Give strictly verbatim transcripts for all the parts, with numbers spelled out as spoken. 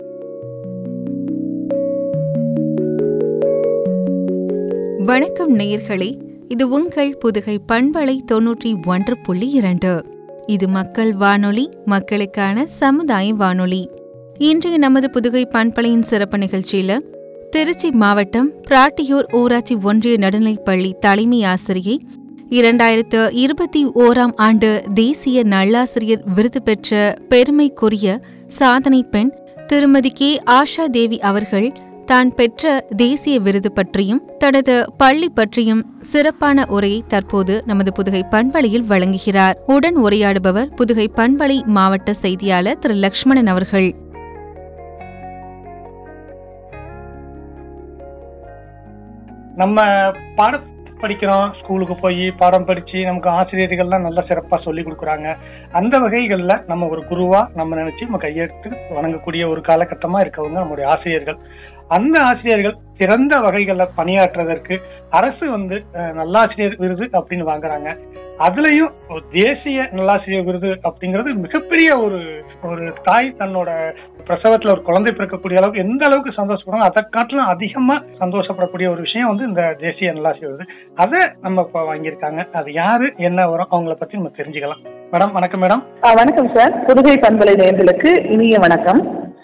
வணக்கம் நேயர்களே, இது உங்கள் புதுகை பண்பலை தொன்னூற்றி ஒன்று புள்ளி இரண்டு. இது மக்கள் வானொலி, மக்களுக்கான சமுதாய வானொலி. இன்றைய நமது புதுகை பண்பலையின் சிறப்பு நிகழ்ச்சியில திருச்சி மாவட்டம் பிராட்டியூர் ஊராட்சி ஒன்றிய நடுநிலைப்பள்ளி தலைமை ஆசிரியை, இரண்டாயிரத்து இருபத்தி ஓராம் ஆண்டு தேசிய நல்லாசிரியர் விருது பெற்ற பெருமைக்குரிய சாதனை பெண் திருமதி கே ஆஷா தேவி அவர்கள் தான் பெற்ற தேசிய விருது பற்றியும் தனது பள்ளி பற்றியும் சிறப்பான உரையை தற்போது நமது புதுகை பண்பலையில் வழங்குகிறார். உடன் உரையாடுபவர் புதுகை பண்பலை மாவட்ட செய்தியாளர் திரு லட்சுமணன் அவர்கள். நம்ம பாடம் படிக்கிறோம், ஸ்கூலுக்கு போய் பாடம் படிச்சு நமக்கு ஆசிரியர்கள்லாம் நல்லா சிறப்பா சொல்லி கொடுக்குறாங்க. அந்த வகைகள்ல நம்ம ஒரு குருவா நம்ம நினைச்சு நம்ம கையெடுத்து வணங்கக்கூடிய ஒரு காலகட்டமா இருக்கவங்க நம்முடைய ஆசிரியர்கள். அந்த ஆசிரியர்கள் சிறந்த வகைகள்ல பணியாற்றுவதற்கு அரசு வந்து நல்லாசிரியர் விருது அப்படின்னு வாங்குறாங்க. அதுலயும் தேசிய நல்லாசிரியர் விருது அப்படிங்கிறது மிகப்பெரிய ஒரு ஒரு தாய் தன்னோட பிரசவத்துல ஒரு குழந்தை பிறக்கக்கூடிய அளவுக்கு எந்த அளவுக்கு சந்தோஷப்படுறோம், அதை காட்டிலும் அதிகமா சந்தோஷப்படக்கூடிய ஒரு விஷயம் வந்து இந்த தேசிய நல்லாசிரியர் விருது. அதை நம்ம இப்ப வாங்கியிருக்காங்க. அது யாரு, என்ன வரும், அவங்கள பத்தி நம்ம தெரிஞ்சுக்கலாம். மேடம் வணக்கம். மேடம் வணக்கம் சார். புதுகை பண்பலை நேயர்களுக்கு இனிய வணக்கம்.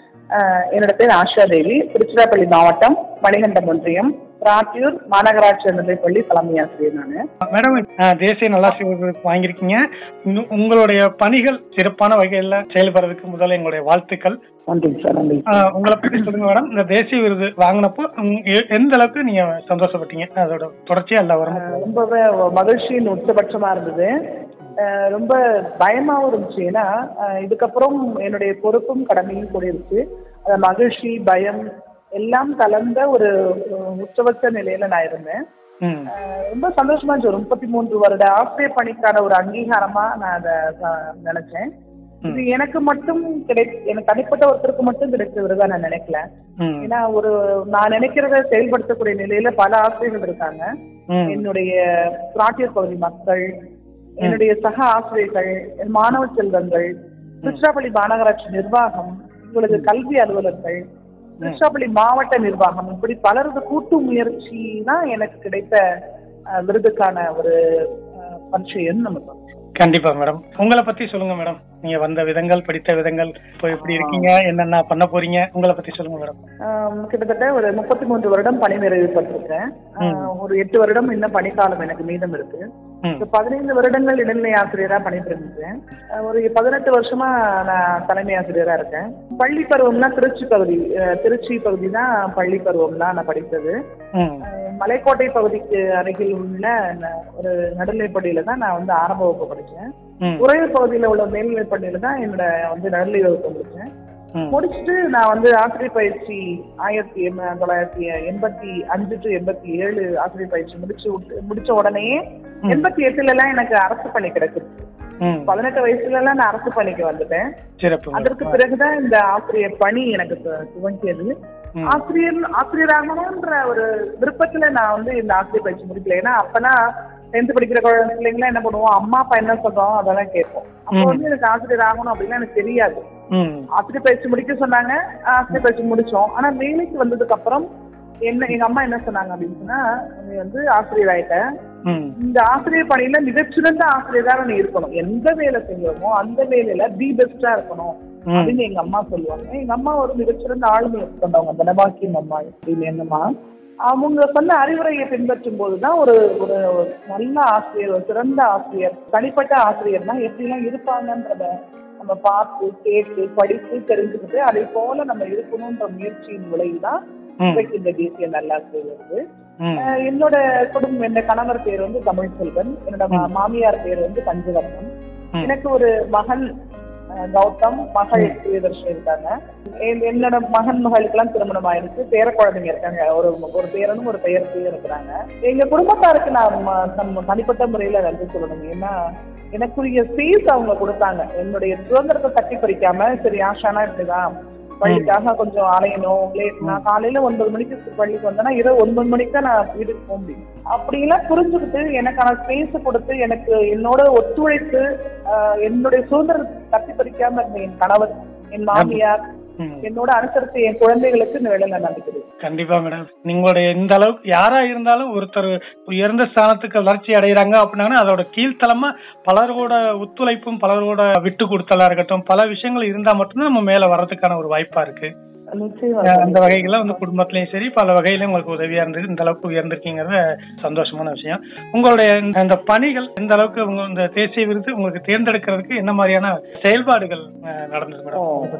என்னோட பேர் ஆஷா தேவி, திருச்சிராப்பள்ளி மாவட்டம் மணிகண்டம் ஒன்றியம் பிராட்டியூர் மாநகராட்சி நடுநிலைப்பள்ளி தலைமை ஆசிரியர். நானு மேடம் தேசிய நல்லாசிரியர் வாங்கியிருக்கீங்க. உங்களுடைய பணிகள் சிறப்பான வகையில செயல்படுறதுக்கு முதல்ல எங்களுடைய வாழ்த்துக்கள். நன்றிங்க சார். நன்றி. உங்களை பத்தி சொல்லுங்க மேடம். இந்த தேசிய விருது வாங்கினப்போ எந்த அளவுக்கு நீங்க சந்தோஷப்பட்டீங்க? அதோட தொடர்ச்சியா இல்ல வரும். ரொம்பவே மகிழ்ச்சியின் உச்சபட்சமா இருந்தது. ரொம்ப பயமாவும் இருந்துச்சு. ஏன்னா இதுக்கப்புறம் என்னுடைய பொறுப்பும் கடமையும் கூடியிருச்சு. அந்த மகிழ்ச்சி, பயம் எல்லாம் கலந்த ஒரு உச்சபட்ச நிலையில நான் இருந்தேன். ரொம்ப சந்தோஷமா இருந்துச்சு. முப்பத்தி மூன்று வருட ஆசிரியர் பணிக்கான ஒரு அங்கீகாரமா நான் அதை நினைச்சேன். இது எனக்கு மட்டும் கிடை எனக்கு தனிப்பட்ட ஒருத்தருக்கு மட்டும் கிடைச்ச விருதா நான் நினைக்கல. ஏன்னா ஒரு நான் நினைக்கிறத செயல்படுத்தக்கூடிய நிலையில பல ஆசிரியர்கள் இருக்காங்க. என்னுடைய பிராட்டியூர் பகுதி மக்கள், என்னுடைய சக ஆசிரியர்கள், மாணவ செல்வங்கள், திருச்சிராப்பள்ளி மாநகராட்சி நிர்வாகம், எங்களது கல்வி அலுவலர்கள், திருச்சிராப்பள்ளி மாவட்ட நிர்வாகம், இப்படி பலரது கூட்டு முயற்சி தான் எனக்கு கிடைத்த விருதுக்கான ஒரு பரிச்சயம். நம்ம கண்டிப்பா மேடம். உங்களை பத்தி சொல்லுங்க மேடம். நீங்க வந்த விதங்கள், படித்த விதங்கள், இப்போ எப்படி இருக்கீங்க, என்னென்ன பண்ண போறீங்க, உங்களை பத்தி சொல்லுங்க மேடம். கிட்டத்தட்ட ஒரு முப்பத்தி மூன்று வருடம் பணி நிறைவு பெற்றிருக்கேன். ஒரு எட்டு வருடம் இன்னும் பணிக்காலம் எனக்கு மீதம் இருக்கு. பதினைந்து வருடங்கள் இடைநிலை ஆசிரியரா பணிபுரிஞ்சிருக்கேன். ஒரு பதினெட்டு வருஷமா நான் தலைமை ஆசிரியரா இருக்கேன். பள்ளி பருவம்னா திருச்சி பகுதி திருச்சி பகுதி தான் பள்ளி பருவம்லாம் நான் படித்தது. மலைக்கோட்டை பகுதிக்கு அருகில் உள்ள ஒரு நடுநிலைப்பள்ளியில தான் நான் வந்து ஆரம்ப வகுப்பு படிச்சேன். உறையூர் பகுதியில உள்ள மேல்நிலை பள்ளியில தான் என்னோட வந்து நடுநிலை வகுப்பு முடிச்சேன். முடிச்சுட்டு நான் வந்து ஆசிரியர் பயிற்சி ஆயிரத்தி தொள்ளாயிரத்தி எண்பத்தி அஞ்சு டு எண்பத்தி ஏழு ஆசிரியர் பயிற்சி முடிச்சு முடிச்ச உடனே எண்பத்தி எட்டுல எல்லாம் எனக்கு அரசு பணி கிடைச்சிருச்சு. பதினெட்டு வயசுல எல்லாம் நான் அரசு பணிக்கு வந்துட்டேன். அதற்கு பிறகுதான் இந்த ஆசிரியர் பணி எனக்கு துவங்கியது. ஆசிரியர் ஆசிரியராகணும்ன்ற ஒரு விருப்பத்துல நான் வந்து இந்த ஆசிரியர் பயிற்சி முடிக்கல. ஏன்னா அப்பனா டென்த் படிக்கிற பிள்ளைங்களா என்ன பண்ணுவோம், அம்மா அப்பா என்ன சொல்றோம் அதெல்லாம் கேட்போம். அப்போ வந்து எனக்கு ஆசிரியர் ஆகணும் அப்படின்னா எனக்கு தெரியாது. ஆசிரியர் பயிற்சி முடிக்க சொன்னாங்க, ஆசிரியர் பயிற்சி முடிச்சோம். ஆனா வேலைக்கு வந்ததுக்கு அப்புறம் என்ன எங்க அம்மா என்ன சொன்னாங்க அப்படின்னு சொன்னா, நீ வந்து ஆசிரியர் ஆயிட்ட, இந்த ஆசிரியர் பணியில மிகச்சிறந்த ஆசிரியராக நீ இருக்கணும், எந்த வேலை செய்யறோமோ அந்த வேலையில தி பெஸ்டா இருக்கணும் அப்படின்னு எங்க அம்மா சொல்லுவாங்க. எங்க அம்மா ஒரு மிகச்சிறந்த ஆளுமை கொண்டவங்க, தனபாக்கியம் அம்மா அப்படின்னு என்னம்மா. அவங்க சொன்ன அறிவுரையை பின்பற்றும் போதுதான் ஒரு ஒரு நல்ல ஆசிரியர், ஒரு சிறந்த ஆசிரியர், தனிப்பட்ட ஆசிரியர்னா எப்படிலாம் இருப்பாங்கன்றத நம்ம பார்த்து கேட்டு படித்து தெரிஞ்சுக்கிட்டு அதை போல நம்ம இருக்கணும்ன்ற முயற்சியின் விளைவுதான் இந்த தேசிய நல்லாசிரியர் வருது. என்னோட குடும்பம், என்னோட கணவர் பேர் வந்து தமிழ் செல்வன், என்னோட மாமியார் பேர் வந்து பஞ்சவர்ணம். எனக்கு ஒரு மகன் கௌதம், மகள் பிரியதர்ஷினி இருக்காங்க. என்னோட மகன் மகளுக்கு எல்லாம் திருமணம் ஆயிடுச்சு, பேர குழந்தைங்க இருக்காங்க. ஒரு ஒரு பேரனும் ஒரு பெயர்த்தையும் இருக்கிறாங்க. எங்க குடும்பத்தாருக்கு நான் தனிப்பட்ட முறையில நன்றி சொல்லணும். ஏன்னா எனக்குரிய ஸ்பேஸ் அவங்க கொடுத்தாங்க. என்னுடைய சுதந்திரத்தை தட்டி பறிக்காம, சரி ஆஷானா இப்படிதான் பள்ளிக்காக கொஞ்சம் அலையணும், லேட், நான் காலையில ஒன்பது மணிக்கு பள்ளிக்கு வந்தேன்னா இரவு ஒன்பது மணிக்கு தான் நான் வீட்டுக்கு போக முடியும். அப்படிலாம் புரிஞ்சுக்கிட்டு எனக்கான ஸ்பேஸ் கொடுத்து எனக்கு என்னோட ஒத்துழைத்து என்னுடைய சுதந்திரத்தை தட்டி பறிக்காம இருந்த என் கணவர், என் மாமியார், என்னோட அனுசரித்து என் குழந்தைகளுக்கு இந்த வேலை நான் நம்பிக்கிறேன். கண்டிப்பா மேடம். நீங்களுடைய இந்த அளவுக்கு யாரா இருந்தாலும் ஒருத்தர் உயர்ந்த ஸ்தானத்துக்கு வளர்ச்சி அடைகிறாங்க அப்படின்னா அதோட கீழ்த்தலமா பலரோட ஒத்துழைப்பும் பலரோட விட்டு கொடுத்தலா இருக்கட்டும் பல விஷயங்கள் இருந்தா மட்டும்தான் நம்ம மேல வர்றதுக்கான ஒரு வாய்ப்பா இருக்கு. அந்த வகைகள்ல வந்து குடும்பத்திலயும் சரி பல வகையிலும் உங்களுக்கு உதவியா இருந்தது. இந்த அளவுக்கு உயர்ந்திருக்கீங்கிறத சந்தோஷமான விஷயம். உங்களுடைய இந்த பணிகள் இந்த அளவுக்கு உங்க இந்த தேசிய விருது உங்களுக்கு தேர்ந்தெடுக்கிறதுக்கு என்ன மாதிரியான செயல்பாடுகள் நடந்தது?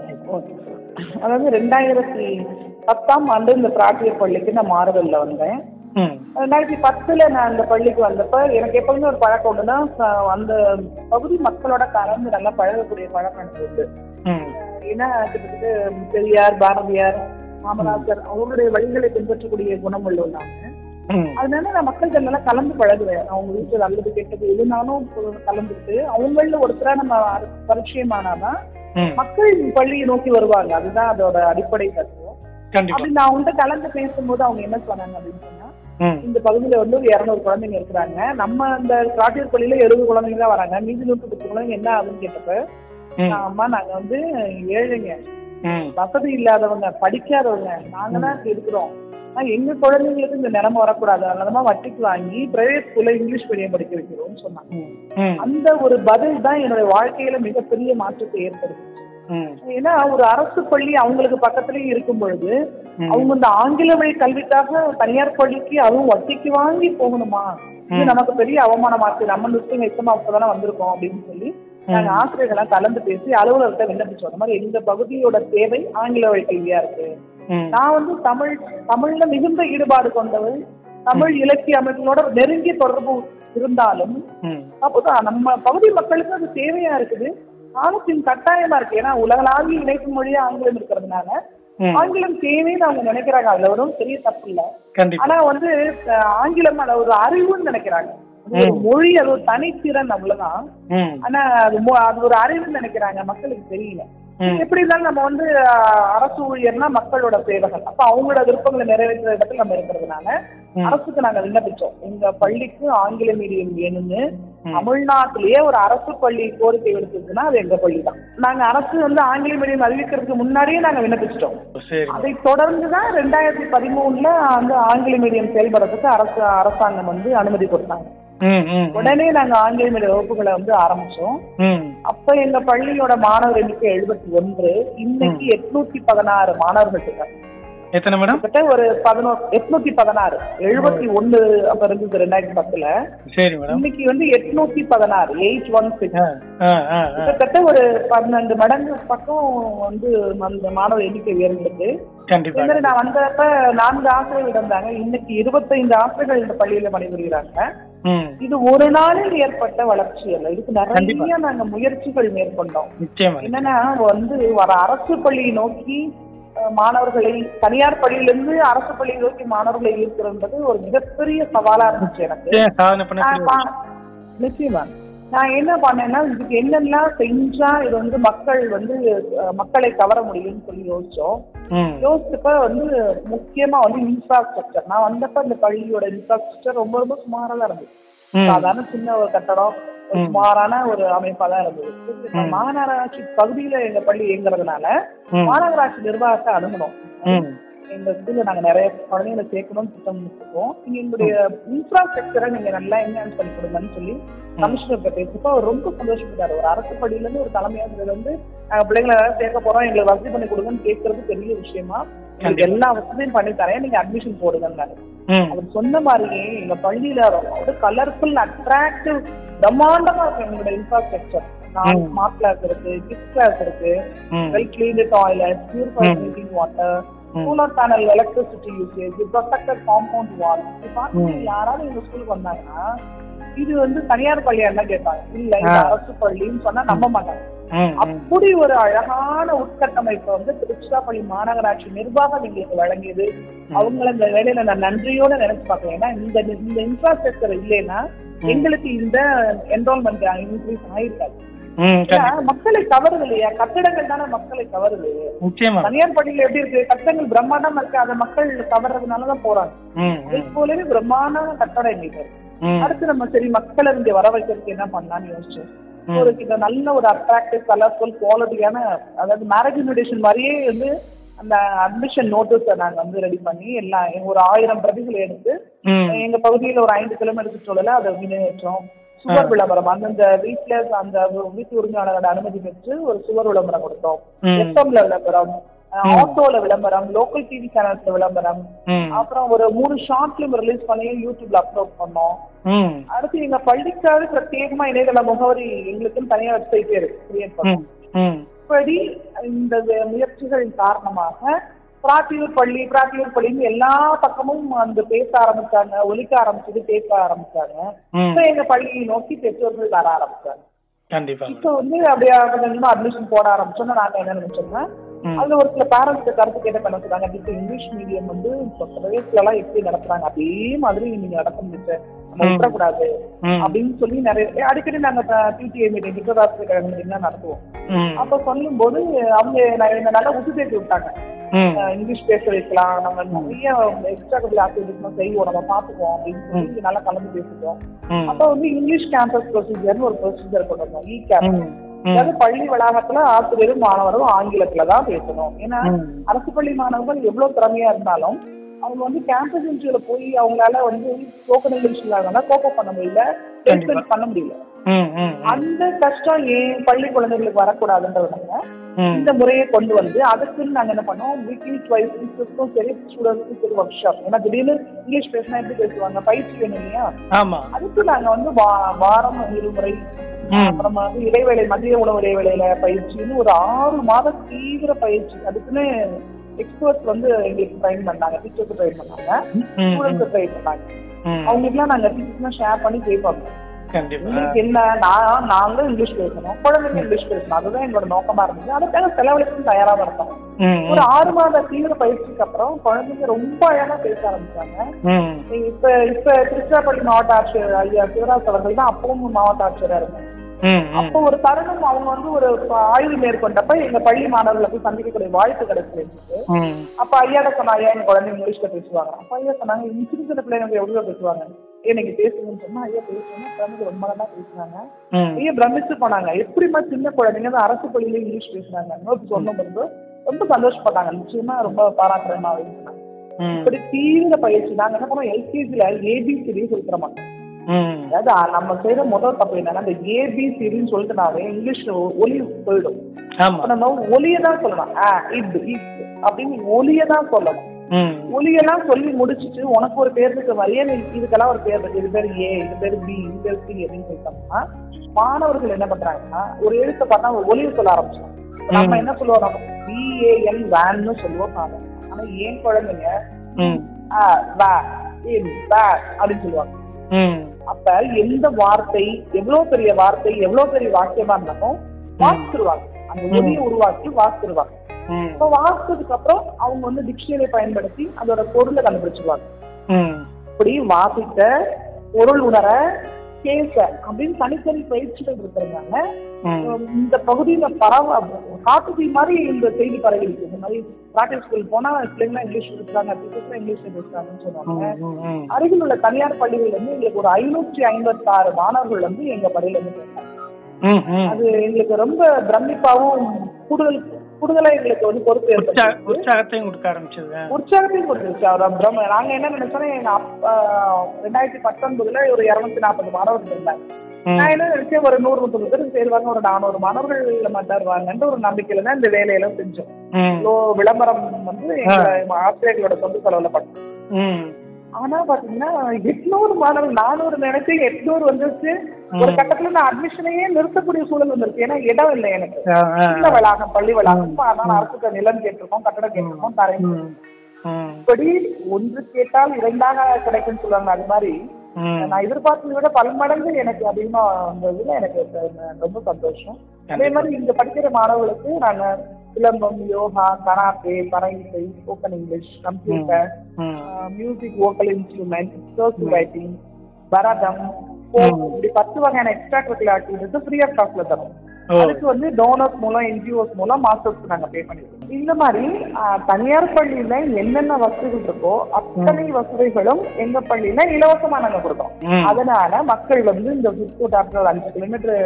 அதாவது ரெண்டாயிரத்தி பத்தாம் ஆண்டு இந்த பிராட்டியர் பள்ளிக்கு நான் மாறுதல்ல வந்தேன். ரெண்டாயிரத்தி பத்துல நான் அந்த பள்ளிக்கு வந்தப்ப எனக்கு எப்பவுமே ஒரு பழக்கம் ஒண்ணுன்னா அந்த பகுதி மக்களோட கலந்து நல்லா பழகக்கூடிய பழக்கம் எனக்கு உண்டு. ஏன்னா கிட்டத்தட்ட பெரியார், பாரதியார், காமராஜர் அவங்களுடைய வழிகளை பின்பற்றக்கூடிய குணம் உள்ளவங்க. அதனால நான் மக்கள்கிட்ட நல்லா கலந்து பழகுவேன். அவங்க வீட்டுல நல்லது கெட்டது எதுனாலும் கலந்துட்டு அவங்கள ஒருத்தரா நம்ம பரிச்சயமானாதான் மக்கள் பள்ளியை நோக்கி வருவாங்க. அதுதான் அதோட அடிப்படை தத்துவம். அப்படி நான் அவங்கள்ட்ட கலந்து பேசும்போது அவங்க என்ன சொன்னாங்க அப்படின்னு சொன்னா, இந்த பகுதியில வந்து ஒரு இருநூறு குழந்தைங்க இருக்கிறாங்க. நம்ம அந்த பிராட்டியர் பள்ளியில எழுபது குழந்தைங்க தான் வராங்க. மீதி நூத்தி பத்து குழந்தைங்க என்ன ஆகுதுன்னு கேட்டப்ப, அம்மா நாங்க வந்து ஏழைங்க, வசதி இல்லாதவங்க, படிக்காதவங்க, நாங்க தான் இருக்கிறோம். எங்க குழந்தைங்களுக்கு இந்த நிலைமை வரக்கூடாது, அதனாலதான் வட்டிக்கு வாங்கி பிரைவேட் ஸ்கூல்ல இங்கிலீஷ் மீடியம் படிக்க வைக்கிறோம்னு சொன்னாங்க. அந்த ஒரு பதில் தான் என்னுடைய வாழ்க்கையில மிகப்பெரிய மாற்றத்தை ஏற்படுத்துச்சு. ஏன்னா ஒரு அரசு பள்ளி அவங்களுக்கு பக்கத்துலயும் இருக்கும் பொழுது அவங்க இந்த ஆங்கில வழி கல்விக்காக தனியார் பள்ளிக்கு அதுவும் வட்டிக்கு வாங்கி போகணுமா, இது நமக்கு பெரிய அவமானமாச்சு, நம்ம நிச்சயம் எச்சமா அப்பதானே வந்திருக்கோம் அப்படின்னு சொல்லி நாங்க ஆசிரியர்கள்லாம் கலந்து பேசி அலுவலர்கிட்ட விண்ணப்பிச்சோம். அந்த மாதிரி எங்க பகுதியோட தேவை ஆங்கில வழி கல்வியா இருக்கு. நான் வந்து தமிழ் தமிழ்ல மிகுந்த ஈடுபாடு கொண்டவள், தமிழ் இலக்கிய அமைப்புகளோட நெருங்கிய தொடர்பு இருந்தாலும் அப்போதான் நம்ம பகுதி மக்களுக்கு அது தேவையா இருக்குது, காலத்தின் கட்டாயமா இருக்கு. ஏன்னா உலகளாவிய இணைப்பு மொழியா ஆங்கிலம் இருக்கிறதுனால ஆங்கிலம் தேவைன்னு அவங்க நினைக்கிறாங்க. அதுல வரும் பெரிய தப்பு இல்லை. ஆனா வந்து ஆங்கிலம் அத ஒரு அறிவுன்னு நினைக்கிறாங்க. மொழி அது ஒரு தனித்திறன் அவ்வளவுதான். ஆனா அது அது ஒரு அறிவுன்னு நினைக்கிறாங்க, மக்களுக்கு தெரியல. எப்படி இருந்தாலும் நம்ம வந்து அரசு ஊழியர்னா மக்களோட சேவகர், அப்ப அவங்களோட விருப்பங்களை நிறைவேற்ற இடத்துல நம்ம இருக்கிறதுனால அரசுக்கு நாங்க விண்ணப்பிச்சோம். எங்க பள்ளிக்கு ஆங்கில மீடியம் வேணும்னு. தமிழ்நாட்டிலேயே ஒரு அரசு பள்ளி கோரிக்கை விடுத்துச்சுன்னா அது எங்க பள்ளி தான். நாங்க அரசு வந்து ஆங்கில மீடியம் அறிவிக்கிறதுக்கு முன்னாடியே நாங்க விண்ணப்பிச்சிட்டோம். அதை தொடர்ந்துதான் ரெண்டாயிரத்தி பதிமூணுல வந்து ஆங்கில மீடியம் செயல்படுறதுக்கு அரசு அரசாங்கம் வந்து அனுமதி கொடுத்தாங்க. உடனே நாங்க ஆங்கில மீடிய வகுப்புகளை வந்து ஆரம்பிச்சோம். அப்ப எங்க பள்ளியோட மாணவர் எண்ணிக்கை எழுபத்தி ஒன்று, இன்னைக்கு எட்நூத்தி பதினாறு மாணவர்கள் இருக்காங்க. எத்தனை மேடம்? ஒரு பதினோரு எட்நூத்தி பதினாறு எழுபத்தி ஒண்ணு அப்ப இருந்தது ரெண்டாயிரத்தி பத்துல. சரி மேடம். இன்னைக்கு வந்து எட்நூத்தி பதினாறு எயிட் ஒன் சிக்ஸ் கிட்டத்தட்ட ஒரு பன்னெண்டு மடங்கு பக்கம் வந்து அந்த மாணவர் எண்ணிக்கை உயர்ந்திருக்கு. நான் வந்தப்ப நான்கு ஆசிரியர்கள் இருந்தாங்க, இன்னைக்கு இருபத்தைந்து ஆசிரியர்கள் இந்த பள்ளியில பணிபுரிகிறாங்க. இது ஒரு நாளில் ஏற்பட்ட வளர்ச்சி அல்ல, இதுக்கு நிறைய நாங்க முயற்சிகள் மேற்கொண்டோம். என்னன்னா வந்து வர அரசு பள்ளியை நோக்கி மாணவர்களை தனியார் பள்ளியிலிருந்து அரசு பள்ளியை நோக்கி மாணவர்களை ஈர்க்கிறது ஒரு மிகப்பெரிய சவாலா இருந்துச்சு எனக்கு. நிச்சயமா நான் என்ன பண்ணேன்னா இதுக்கு என்னெல்லாம் செஞ்சா இது வந்து மக்கள் வந்து மக்களை கவர முடியும்னு சொல்லி யோசிச்சோம். யோசிச்சப்ப வந்து முக்கியமா வந்து இன்ஃப்ராஸ்ட்ரக்சர். நான் வந்தப்ப இந்த பள்ளியோட இன்ஃப்ராஸ்ட்ரக்சர் ரொம்ப ரொம்ப சுமாரா தான் இருந்தது. சாதாரண சின்ன ஒரு கட்டடம், சுமாரான ஒரு அமைப்பா தான் இருந்தது. மாநகராட்சி பகுதியில எங்க பள்ளி இயங்குறதுனால மாநகராட்சி நிர்வாகத்தை அணுகணும். எங்க ஸ்கூல்ல நாங்க நிறைய குழந்தைங்களை சேர்க்கணும்னு திட்டம் வச்சிருக்கோம். நீங்க எங்களுடைய இன்ஃப்ராஸ்ட்ரக்சரை நீங்க நல்லா என்ஹான்ஸ் பண்ணி கொடுங்கன்னு சொல்லி கமிஷனர் பேசுறப்ப அவர் ரொம்ப சந்தோஷப்பட்டாரு. ஒரு அரசு பள்ளியில இருந்து ஒரு தலைமை ஆசிரியர் வந்து நாங்க பிள்ளைங்களை ஏதாவது சேர்க்க போறோம், எங்களுக்கு வசதி பண்ணி கொடுங்கன்னு கேட்கறது பெரிய விஷயமா, உங்களுக்கு எல்லா வசதியும் பண்ணி தரேன், நீங்க அட்மிஷன் போடுங்கன்னாரு. அவர் சொன்ன மாதிரியே எங்க பள்ளியில ரொம்ப கலர்ஃபுல் அட்ராக்டிவ் பிரம்மாண்டமா இருக்கு எங்களோட இன்ஃப்ராஸ்ட்ரக்சர். நாலு ஸ்மார்ட் கிளாஸ் இருக்கு, கிட்ஸ் கிளாஸ் இருக்கு, well cleaned toilet, purified drinking water, solar panel, electricity usage, protected compound wall. யாராவது எங்க ஸ்கூலுக்கு வந்தாங்கன்னா இது வந்து தனியார் பள்ளியா என்ன கேட்பாங்க, இல்ல இது அரசு பள்ளின்னு சொன்னா நம்ப மாட்டாங்க. அப்படி ஒரு அழகான உட்கட்டமைப்பை வந்து திருச்சிராப்பள்ளி மாநகராட்சி நிர்வாகம் எங்களுக்கு வழங்கியது. அவங்கள இந்த வேலையில நான் நன்றியோட நினைச்சு பார்க்கிறேன். ஏன்னா இந்த இந்த இன்ஃப்ராஸ்ட்ரக்சர் இல்லைன்னா எங்களுக்கு இந்த என்ரோல்மெண்ட் இன்க்ரீஸ் ஆயிருக்காது. மக்களை கவருது இல்லையா, கட்டடங்கள் தானே மக்களை கவருது. தனியார் பள்ளியில எப்படி இருக்கு, கட்டடங்கள் பிரம்மாண்டமா இருக்கு, அதை மக்கள் கவர்றதுனாலதான் போறாங்க. அதே போலவே பிரம்மாண்ட கட்டடம் எங்களுக்கு. அடுத்து நம்ம சரி மக்களை இங்க வர வைக்கிறதுக்கு என்ன பண்ணலாம்னு யோசிச்சோம். ஒரு நல்ல ஒரு அட்ராக்டிவ் கலர்ஃபுல் குவாலிட்டியான, அதாவது மேரேஜ் இன்விடேஷன் மாதிரியே வந்து அந்த அட்மிஷன் நோட்டீஸ் நாங்க வந்து ரெடி பண்ணி எல்லாம் ஒரு ஆயிரம் பிரதிகளை எடுத்து எங்க பகுதியில ஒரு ஐந்து கிலோமீட்டர் சுற்றல அதை விநியோகிச்சோம். சுவர் விளம்பரம் அந்தந்த வீட்டுல அந்த வீட்டு உரிமையாளரோட அனுமதி பெற்று ஒரு சுவர் விளம்பரம் கொடுத்தோம். எஃப்எம்ல விளம்பரம், ஆட்டோல விளம்பரம், லோக்கல் டிவி சேனல்ஸ்ல விளம்பரம், அப்புறம் ஒரு மூணு ஷார்ட் பிலிம் ரிலீஸ் பண்ணி யூடியூப்ல அப்லோட் பண்ணோம். அடுத்து எங்க பள்ளிக்காக பிரத்யேகமா இணையதள முகவரி எங்களுக்குன்னு தனியா வெப்சைட்டே இருக்கு, கிரியேட் பண்ணோம். இப்படி இந்த முயற்சிகளின் காரணமாக பிராத்தியூர் பள்ளி பிராத்தியூர் பள்ளின்னு எல்லா பக்கமும் அந்த பேச ஆரம்பிச்சாங்க, ஒலிக்க ஆரம்பிச்சது, பேச ஆரம்பிச்சாங்க. இப்ப எங்க பள்ளியை நோக்கி பெற்றோர்கள் வர ஆரம்பிச்சாங்க. இப்ப வந்து அப்படியே கொஞ்சமா அட்மிஷன் போட ஆரம்பிச்சோம்னா நாங்க என்ன நினைச்சோம்னா, அதுல ஒரு சில பேரண்ட்ஸ் கருத்து கேட்ட பண்ண சொல்றாங்க, இப்ப இங்கிலீஷ் மீடியம் வந்து பிரதேசத்துல எல்லாம் எப்படி நடத்துறாங்க அதே மாதிரி நீங்க நடத்த நம்ம விட்டுறக்கூடாது அப்படின்னு சொல்லி நிறைய அடிக்கடி நாங்க பிடிஏ மீட்டிங் திட்டதாசிரியர் கழக மீட்டிங் தான் நடத்துவோம். அப்ப சொல்லும் போது அவங்க என்ன நல்லா உசுப்பேற்றி விட்டாங்க. இங்கிலீஷ் பேச வைக்கலாம், நம்ம நிறைய எக்ஸ்ட்ரா கரிக்குலர் ஆக்டிவிட்டிஸ் செய்வோம், நம்ம பாத்துக்குவோம் அப்படின்னு சொல்லி நல்லா கலந்து பேசிட்டோம். அப்ப வந்து இங்கிலீஷ் கேம்பஸ் ப்ரொசீஜர்னு ஒரு ப்ரொசீஜர் கொண்டு வந்தோம். இ கேம்பஸ், அதாவது பள்ளி வளாகத்துல ஆசிரியரும் மாணவரும் ஆங்கிலத்துலதான் பேசணும். ஏன்னா அரசு பள்ளி மாணவர்கள் எவ்வளவு திறமையா இருந்தாலும் அவங்க வந்து கேம்பஸ் இன்டர்வியூல போய் அவங்களால வந்து ஸ்போக்கன் இங்கிலீஷ் இல்லாதனால கோப்பப் பண்ண முடியல, பிளேஸ்மென்ட் பண்ண முடியல. அந்த கஷ்டம் ஏன் பள்ளி குழந்தைகளுக்கு வரக்கூடாதுன்றதுனால இந்த முறையை கொண்டு வந்து அதுக்குன்னு நாங்க என்ன பண்ணோம், வீக்லி ட்வைஸ் டீச்சர்ஸ்க்கும் சரி ஸ்டூடெண்ட்ஸ்க்கும் சரி ஒர்க் ஷாப். ஏன்னா திடீர்னு இங்கிலீஷ் பேசினா எப்படி பேசுவாங்க, பயிற்சி வேணும் இல்லையா? அதுக்கு நாங்க வந்து வாரம் இருமுறை, அப்புறமா வந்து இடைவேளை மதிய உணவு இடைவேளையில பயிற்சின்னு ஒரு ஆறு மாதம் தீவிர பயிற்சி. அதுக்குன்னு எக்ஸ்பர்ட்ஸ் வந்து எங்களுக்கு ட்ரைன் பண்ணாங்க, டீச்சருக்கு ட்ரைன் பண்ணாங்க, ஸ்டூடெண்ட்ஸை ட்ரைன் பண்ணாங்க. அவங்களுக்குலாம் நாங்க டீச்சர்ஸ் ஷேர் பண்ணி கேட்பாங்க. எங்களுக்கு என்ன, நான் நாங்களும் இங்கிலீஷ் பேசணும், குழந்தைங்க இங்கிலீஷ் பேசணும், அதுதான் என்னோட நோக்கமா இருந்துச்சு. அதுக்காக செலவழிக்கும் தயாராக இருக்கோம். ஒரு ஆறு மாத தீவிர பயிற்சிக்கு அப்புறம் குழந்தைங்க ரொம்ப அழகா பேச ஆரம்பிச்சாங்க. இப்ப இப்ப திருச்சிராப்பள்ளி மாவட்ட ஆட்சியர் ஐயா சிவராஜ் அவர்கள் தான் அப்பவும் மாவட்ட ஆட்சியரா இருந்தாங்க. அப்போ ஒரு தருணம் அவங்க வந்து ஒரு ஆய்வு மேற்கொண்டப்ப எங்க பள்ளி மாணவர்களுக்கு சந்திக்கக்கூடிய வாய்ப்பு கிடைச்சிருக்கு. அப்ப ஐயாட சொன்னா, ஐயா எங்க குழந்தைங்க இங்கிலீஷ்ல பேசுவாங்க. அப்ப ஐயா சொன்னாங்க, சின்ன சின்ன பிள்ளைங்க எவ்வளவு பேசுவாங்க, ஏன் நீங்க பேசுங்கன்னு சொன்னா ஐயா பேசுவாங்க. குழந்தைங்க ரொம்ப நல்லா பேசுனாங்க. ஐயா பிரமிச்சு போனாங்க, எப்படிமா சின்ன குழந்தைங்க அரசு பள்ளியில இங்கிலீஷ் பேசுறாங்க சொன்ன போது ரொம்ப சந்தோஷப்பட்டாங்க. நிச்சயமா ரொம்ப பாராட்டுறேன் அப்படின்னு சொன்னாங்க. இப்படி தீவிர பயிற்சி நாங்க என்ன பண்ணோம், எல்கேஜில ஏபிசிடி சொல்லிக்கிற மாட்டோம். அதாவது நம்ம செய்யற முதல் தப்பு என்னன்னா, இந்த ஏபிசிடின்னு சொல்லிட்டுனாவே இங்கிலீஷ்ல ஒலி போயிடும். நம்ம ஒலியதான் சொல்லணும், அப்படின்னு ஒலியதான் சொல்லணும். ஒலியெல்லாம் சொல்லி முடிச்சுட்டு உனக்கு ஒரு பேர் இருக்கு வரைய, இதுக்கெல்லாம் ஒரு பேர் இருக்கு, இது பேர் ஏ, இது பேர் பி, இது பேர் சி அப்படின்னு சொல்லிட்டோம்னா மாணவர்கள் என்ன பண்றாங்கன்னா ஒரு எழுத்தை பார்த்தா ஒரு ஒலியை சொல்ல ஆரம்பிச்சோம். நம்ம என்ன சொல்லுவோம், பிஏஎல் வேன்னு சொல்லுவோம். ஆனா ஏன் குழந்தைங்க அப்படின்னு சொல்லுவாங்க. அப்ப எந்த வார்த்தை எவ்வளவு பெரிய வார்த்தை எவ்வளவு பெரிய வாக்கியமா இருந்தாலும் வாசிச்சிருவாங்க, அந்த ஒலியை உருவாக்கி வாசிச்சிருவாங்க. இப்ப வாசிச்சதுக்கு அப்புறம் அவங்க வந்து டிக்ஷனரி பயன்படுத்தி அதோட பொருளை கண்டுபிடிச்சிருவாங்க. இப்படி வாசித்த, பொருள் உணர, பேச அப்படின்னு தனித்தனி பயிற்சிகள் இருக்கிறதுனால இந்த பகுதியில பரவ காட்டுத்தீ மாதிரி இந்த செய்தி பரவி இருக்கு. இந்த மாதிரி பிராக்டிஸ் ஸ்கூல் போனா பிள்ளைங்களா இங்கிலீஷ் பேசுறாங்க, டீச்சர்ஸ் இங்கிலீஷ்ல பேசுறாங்கன்னு சொல்லுவாங்க. அருகில் உள்ள தனியார் பள்ளிகள் வந்து எங்களுக்கு ஒரு ஐநூற்றி ஐம்பத்தி ஆறு மாணவர்கள் வந்து எங்க பள்ளியில இருந்து பேசுறாங்க. அது எங்களுக்கு ரொம்ப பிரமிப்பாவும் கூடுதல் கூடுதலா எங்களுக்கு வந்து பொறுப்பு உற்சாகத்தையும் கொடுக்க ஆரம்பிச்சது உற்சாகத்தையும் கொடுத்துருச்சு. நாங்க என்ன நினைச்சோன்னா, எங்க அப்பா ரெண்டாயிரத்தி பத்தொன்பதுல ஒரு இருநூத்தி நாற்பது மாணவர்கள் இருந்தாங்க. நான் என்ன நினைச்சேன், ஒரு நூறு முப்பது பேருக்கு சேருவாங்க, ஒரு நானூறு மாணவர்கள் மாட்டாருவாங்கன்ற ஒரு நம்பிக்கையில தான் இந்த வேலையெல்லாம் செஞ்சோம். விளம்பரம் வந்து எங்க ஆசிரியர்களோட சொந்த செலவுல பண்ணோம். ஆனா பாத்தீங்கன்னா எட்நூறு மாணவர்கள், நானூறு நினைச்சு எட்நூறு வந்துருச்சு. ஒரு கட்டத்துல நான் அட்மிஷனையே நிறுத்தக்கூடிய சூழல் வந்துருக்கு. ஏன்னா இடம் இல்லை எனக்கு, சின்ன வளாகம் பள்ளி வளாகம். அதனால அரசுக்கு நிலம் கேட்டிருக்கோம், கட்டடம் கேட்டிருக்கோம், தரையும். இப்படி ஒன்று கேட்டால் இரண்டாக கிடைக்கும் சொல்லுவாங்க. அது மாதிரி நான் எதிர்பார்த்ததை விட பல மடங்கு எனக்கு அதிகமா வந்ததுல எனக்கு ரொம்ப சந்தோஷம். அதே மாதிரி இங்க படிக்கிற மாணவர்களுக்கு நாங்க சிலம்பம், யோகா, கராத்தே, பறை இசை, spoken English, computer, music, vocal instrument, social writing, Bharatham, இப்படி பத்து வகையான extra curricular activities free of காஸ்ட்ல தரோம். அதுக்கு வந்து டோனர்ஸ் மூலம், என்ஜிஓஸ் மூலம் மாஸ்டர்ஸ்க்கு நாங்க பே பண்ணிருக்கோம். இந்த மாதிரி தனியார் பள்ளியில என்னென்ன வசதிகள் இருக்கோ அத்தனை வசதிகளும் எங்க பள்ளியில இலவசமா நாங்க கொடுத்தோம். அதனால மக்கள் வந்து இந்த சுற்று டாக்டர் அஞ்சு கிலோமீட்டர்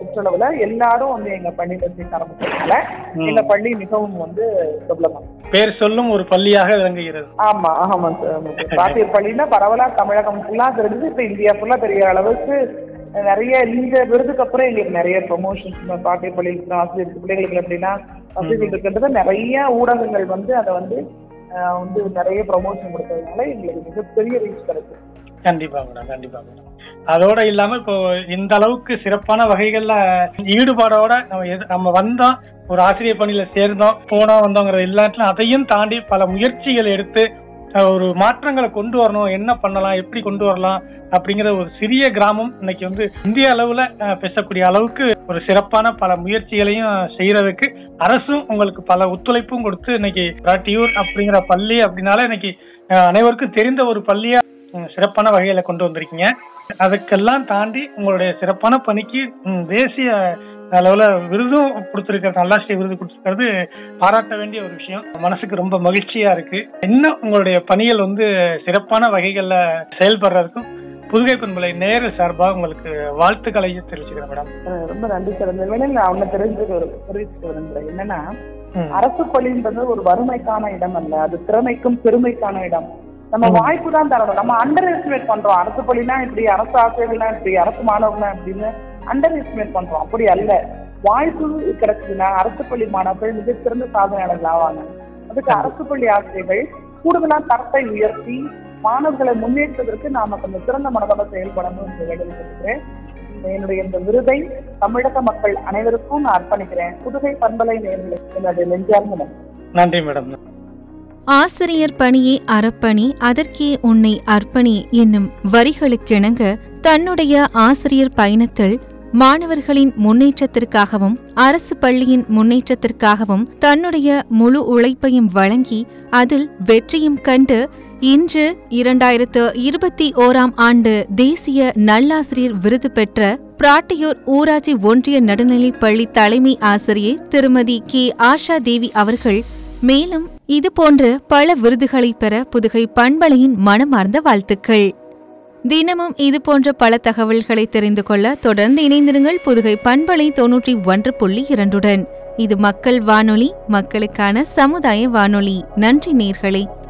சுற்றளவுல எல்லாரும் வந்து எங்க பள்ளியில சேர்க்க ஆரம்பிச்சதுனால எங்க பள்ளி மிகவும் வந்து பிரபலமா பேர் சொல்லும் ஒரு பள்ளியாக விளங்குகிறது. ஆமா ஆமா சார். பாட்டியர் பள்ளின்னா பரவலா தமிழகம் ஃபுல்லா தெரிஞ்சு இப்ப இந்தியா ஃபுல்லா தெரிய அளவுக்கு நிறைய இந்த விருதுக்கு அப்புறம் எங்களுக்கு நிறைய ப்ரொமோஷன்ஸ் பாட்டியர் பள்ளியில் ஆசிரியர் பிள்ளைகளுக்கு எப்படின்னா வசதிகள் இருக்கின்றது நிறைய ஊடகங்கள் வந்து அதை வந்து வந்து நிறைய ப்ரொமோஷன் கொடுத்ததுனால எங்களுக்கு மிகப்பெரிய ரீச் கிடைக்கும். கண்டிப்பா மேடம், கண்டிப்பா மேடம். அதோட இல்லாம இப்போ இந்த அளவுக்கு சிறப்பான வகைகள்ல ஈடுபாடோட நம்ம நம்ம வந்தோம், ஒரு ஆசிரியர் பணியில சேர்ந்தோம், போனோம் வந்தோங்கிற எல்லாத்துலயும் அதையும் தாண்டி பல முயற்சிகள் எடுத்து ஒரு மாற்றங்களை கொண்டு வரணும், என்ன பண்ணலாம், எப்படி கொண்டு வரலாம் அப்படிங்கிற ஒரு சிறிய கிராமம் இன்னைக்கு வந்து இந்திய அளவுல பேசக்கூடிய அளவுக்கு ஒரு சிறப்பான பல முயற்சிகளையும் செய்யறதுக்கு அரசும் உங்களுக்கு பல ஒத்துழைப்பும் கொடுத்து இன்னைக்கு பிராட்டியூர் அப்படிங்கிற பள்ளி அப்படின்னால இன்னைக்கு அனைவருக்கும் தெரிந்த ஒரு பள்ளியா சிறப்பான வகையில கொண்டு வந்திருக்கீங்க. அதுக்கெல்லாம் தாண்டி உங்களுடைய சிறப்பான பணிக்கு தேசிய அளவுல விருதும் கொடுத்திருக்கிறது, நல்லாசிரியர் விருது கொடுத்திருக்கிறது பாராட்ட வேண்டிய ஒரு விஷயம். மனசுக்கு ரொம்ப மகிழ்ச்சியா இருக்கு. இன்னும் உங்களுடைய பணிகள் வந்து சிறப்பான வகைகள்ல செயல்படுறதுக்கும் புதுகை பண்பலை நேரு சார்பாக உங்களுக்கு வாழ்த்துக்களை தெரிவிச்சுக்கிறேன் மேடம். ரொம்ப நன்றி சார். இந்த வேலையில் நான் அவனை தெரிஞ்சது ஒரு தெரிவிச்சுட்டு விரும்புறேன். என்னன்னா, அரசு பள்ளின்றது ஒரு வறுமைக்கான இடம் அல்ல, அது திறமைக்கும் பெருமைக்கான இடம். நம்ம வாய்ப்பு தான் தரணும். நம்ம அண்டர் எஸ்டிமேட் பண்றோம், அரசு பள்ளினா இப்படி, அரசு ஆசிரியர்கள்னா இப்படி, அரசு மாணவர்கள்னா இப்படின்னு அண்டர் எஸ்டிமேட் பண்றோம். அப்படி அல்ல. வாய்ப்பு கிடைச்சதுன்னா அரசு பள்ளி மாணவர்கள் மிகச்சிறந்த சாதனையாளர்கள் ஆவாங்க. அதுக்கு அரசு பள்ளி ஆசிரியர்கள் கூடுதலா தரத்தை உயர்த்தி மாணவர்களை முன்னேற்றுவதற்கு நாம கொஞ்சம் சிறந்த மனதோட செயல்படணும் என்று வேண்டுகிறேன். என்னுடைய இந்த விருதை தமிழக மக்கள் அனைவருக்கும் நான் அர்ப்பணிக்கிறேன். புதுகை பண்பலை நேயர்களுக்கு என்னுடைய நெஞ்சார்ந்த நன்றி மேடம். ஆசிரியர் பணியே அறப்பணி, அதற்கே உன்னை அர்ப்பணி என்னும் வரிகளுக்கிணங்க தன்னுடைய ஆசிரியர் பயணத்தில் மாணவர்களின் முன்னேற்றத்திற்காகவும் அரசு பள்ளியின் முன்னேற்றத்திற்காகவும் தன்னுடைய முழு உழைப்பையும் வழங்கி அதில் வெற்றியும் கண்டு இன்று இரண்டாயிரத்து இருபத்தி ஓராம் ஆண்டு தேசிய நல்லாசிரியர் விருது பெற்ற பிராட்டியூர் ஊராட்சி ஒன்றிய நடுநிலைப் பள்ளி தலைமை ஆசிரியர் திருமதி கே ஆஷா தேவி அவர்கள் மேலும் இதுபோன்ற பல விருதுகளை பெற புதுகை பண்பலையின் மனமார்ந்த வாழ்த்துக்கள். தினமும் இதுபோன்ற பல தகவல்களை தெரிந்து கொள்ள தொடர்ந்து இணைந்திருங்கள் புதுகை பண்பலை தொன்னூற்றி ஒன்று புள்ளி இரண்டுடன். இது மக்கள் வானொலி, மக்களுக்கான சமுதாய வானொலி. நன்றி நேயர்களே.